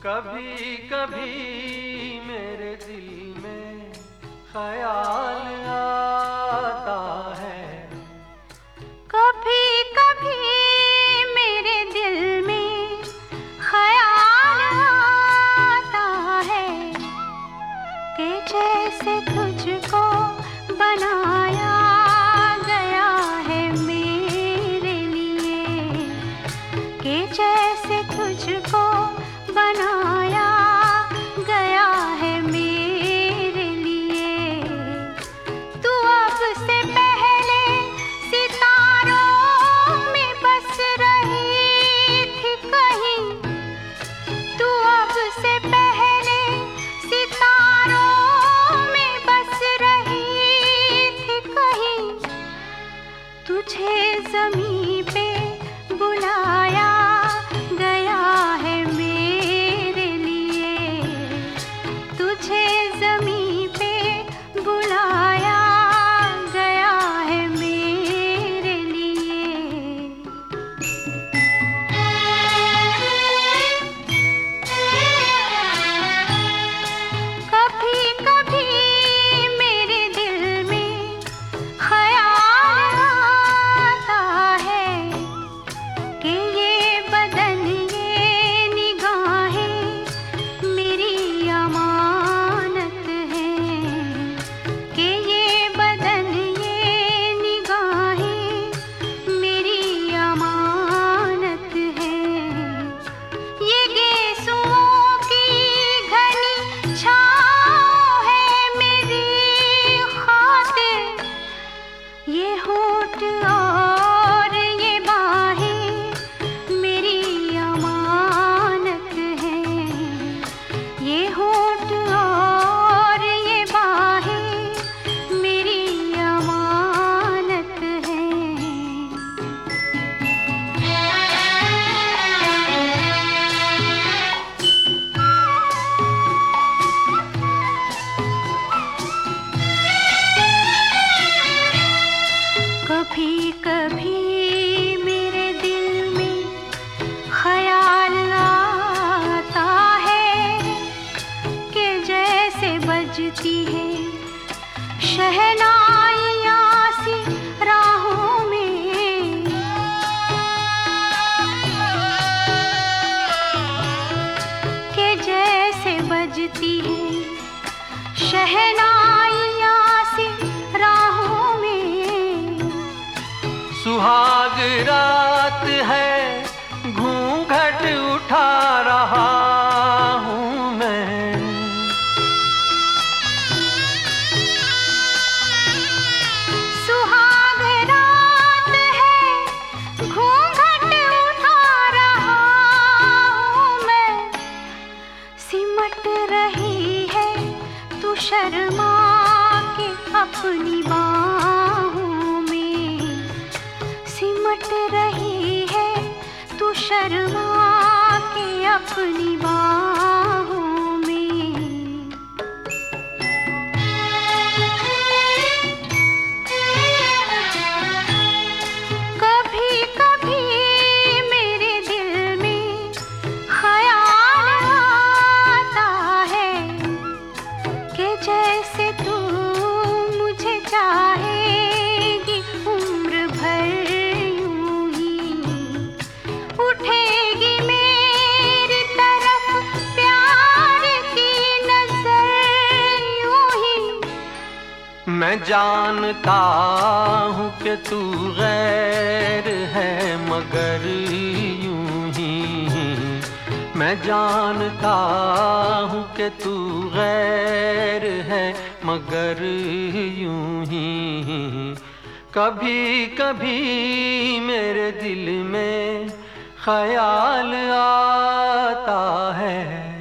कभी कभी मेरे दिल में ख्याल आता है, कभी कभी मेरे दिल में ख्याल आता है कि जैसे तुझको बनाया गया है मेरे लिए, कि जैसे तुझको बनाया गया है मेरे लिए। तू अब से पहले सितारों में बस रही थी कहीं, तू अब से पहले सितारों में बस रही थी कहीं। तुझे ज़मीं पे बुलाया गया है मेरे लिए, तुझे ज़मीं पे बुलाया गया है मेरे लिए। कभी कभी मेरे दिल में ख्याल आता है कि ये बदन ये निगाहें मेरी अमानत हैं, कि ये बदन ये निगाहें मेरी अमानत हैं। ये गेसुओं की घनी छाँव है मेरी खातिर, ये होठ और ये बाहें मेरी अमानत हैं, ये होठ और ये बाहें मेरी अमानत हैं। कभी कभी मेरे दिल में ख्याल आता है कि जैसे बजती है शहनाइयाँ सी राहों में, कि जैसे बजती है शहनाइयाँ सी राहों में। सुहाग रात है, घूंघट उठा रहा हूँ मैं, सुहाग रात है, घूंघट उठा रहा हूँ मैं। सिमट रही है तू शर्मा के अपनी बाहों में, सिमट रही है तू शर्मा के अपनी बाहों में। कभी कभी मेरे दिल में ख्याल आता है कि जैसे तू मुझे चाहेगी उम्र भर यूं ही, उठेगी मेरी तरफ प्यार की नजर यूं ही। मैं जानता हूँ कि तू गैर है मगर यूं ही, मैं जानता हूँ कि तू गैर है मगर यूं ही। कभी कभी मेरे दिल में ख्याल आता है।